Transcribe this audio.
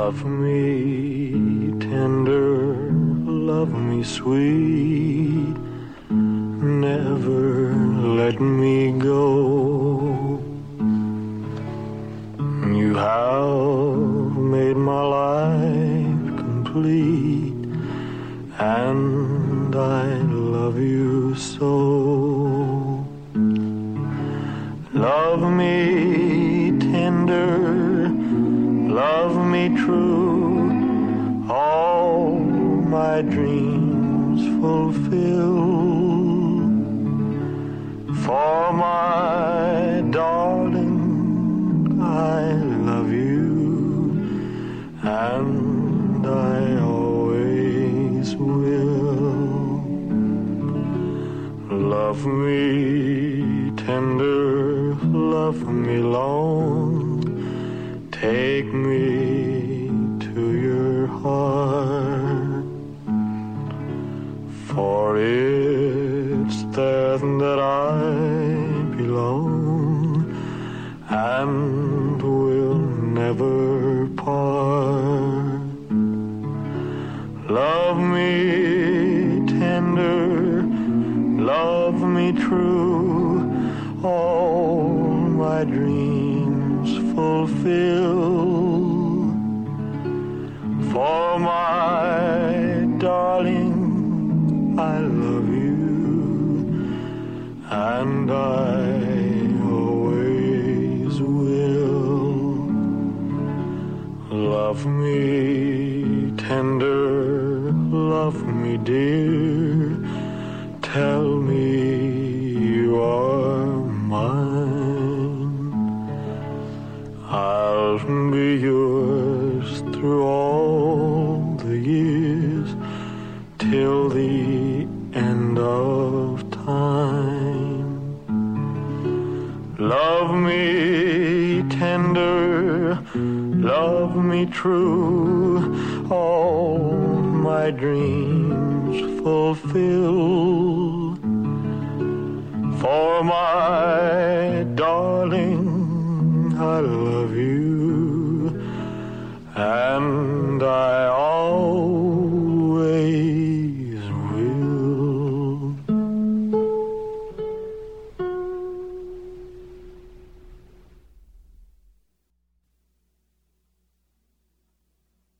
Love me tender, love me sweet, never let me go. You have made my life complete, and I love you so. Love me tender, love me true, all my dreams fulfill. For my darling, I love you, and I always will. Love me tender, love me long, take me to your heart, for it's there that I belong and will never part. Love me tender, love me true, all my dreams fulfill. For my darling, I love you, and I always will. Love me tender, love me dear, tell me you are mine. I'll be yours through all the years, till the end of time. Love me tender, love me true, all my dreams fulfill. For my